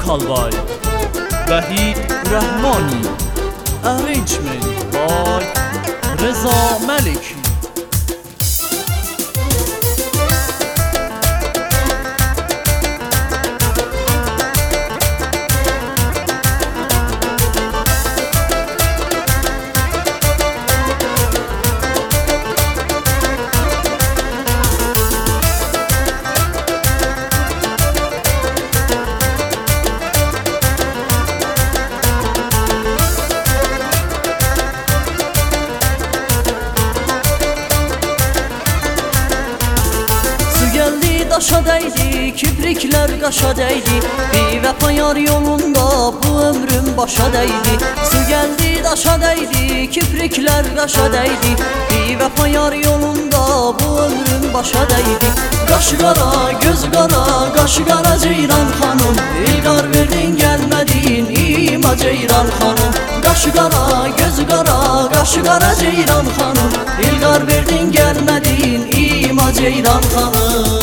Kalbay, Vahid Rahmani. Arrangement by Reza Maliki. Daşa değdi, kibrikler kaşa değdi. Bir vefa yar yolunda bu ömrüm başa değdi. Su geldi daşa değdi, kibrikler kaşa değdi. Bir vefa yar yolunda bu ömrüm başa değdi. Kaşı kara, gözü kara, kaşı kara Ceyran hanım. İlgar verdin gelmedin, ima Ceyran hanım. Kaşı kara, gözü kara, kaşı kara Ceyran hanım. İlgar verdin gelmedin, ima Ceyran hanım.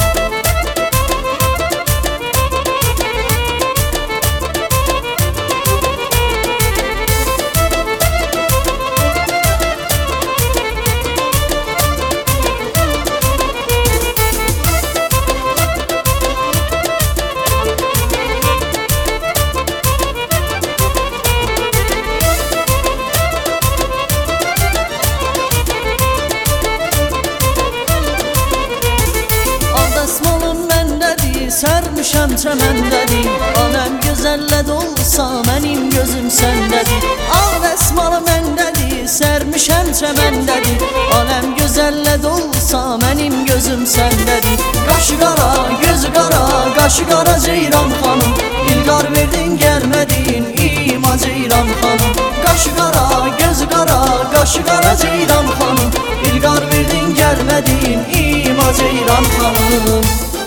Sərmişəm çəməndədir, aləm gözəllə dolsa mənim gözüm səndədir. Ağ dəsmalı məndədir, sərmişəm çəməndədir, aləm gözəllə dolsa mənim gözüm səndədir. Qaşı qara, gözü qara, qaşı qara Ceyran xanım. İlqar verdin gəlmədin, ima Ceyran xanım. Qaşı qara, gözü qara, qaşı qara Ceyran xanım. İlqar verdin gəlmədin, ima Ceyran xanım.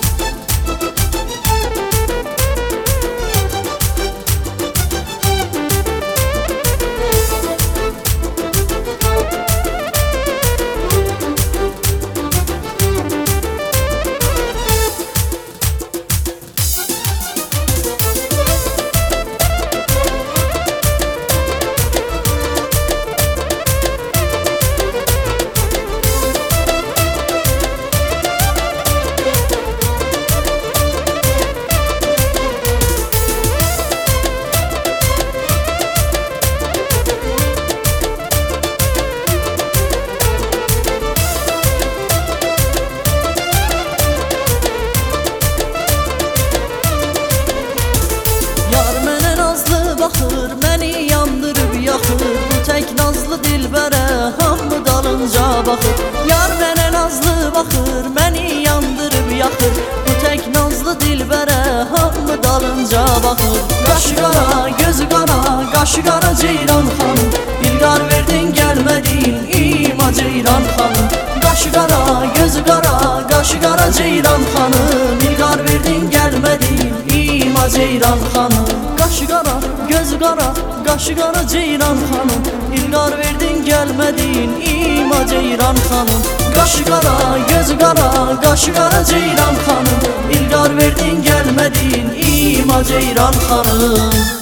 Baxır. Yar mənə nazlı baxır, məni yandırıb yaxır. Bu tək nazlı dilbərə hamı dalınca baxır. Qaşı qara, gözü qara, qaşı qara Ceyran xanım. İlqar verdin gəlmədin, ima Ceyran xanım. Qaşı qara, gözü qara, qaşı qara Ceyran xanım. İlqar verdin gəlmədin, ima Ceyran xanım. Qaşı qara, gözü qara, qaşı qara Ceyran xanım. İlqar verdin gəlmədin, ima Ceyran xanım. Qaşı qara, gözü qara, qaşı qara Ceyran xanım. İlqar verdin gəlmədin, ima Ceyran xanım.